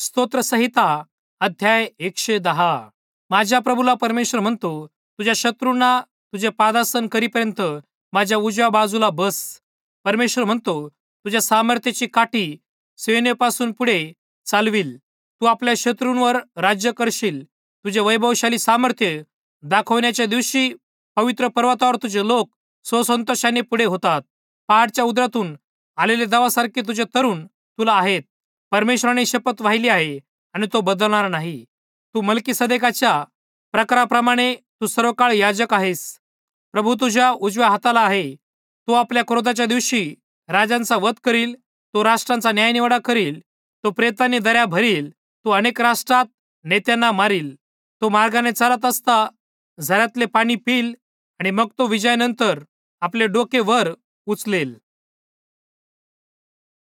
स्तोत्रसंहिता अध्याय 110. माझ्या प्रभूला परमेश्वर म्हणतो, तुझ्या शत्रूंना तुझे पादासन करीपर्यंत माझ्या उजव्या बाजूला बस. परमेश्वर म्हणतो, तुझ्या सामर्थ्याची काठी सेनेपासून पुढे चालविल. तू आपल्या शत्रूंवर राज्य करशील. तुझे वैभवशाली सामर्थ्य दाखवण्याच्या दिवशी पवित्र पर्वतावर तुझे लोक स्वसंतोषाने पुढे होतात. पहाडच्या उदरातून आलेले दवासारखे तुझे तरुण तुला आहेत. परमेश्वराने शपथ वाहिली आहे आणि तो बदलणार नाही. तू मल्कीसदेकाच्या प्रकाराप्रमाणे तू सर्वकाळ याजक आहेस. प्रभू तुझ्या उजव्या हाताला आहे. तो आपल्या क्रोधाच्या दिवशी राजांचा वध करील. तो राष्ट्रांचा न्यायनिवाडा करील. तो प्रेतांनी दऱ्या भरील. तो अनेक राष्ट्रात नेत्यांना मारील. तो मार्गाने चालत असता झऱ्यातले पाणी पिईल आणि मग तो विजयानंतर आपले डोके वर उचलेल.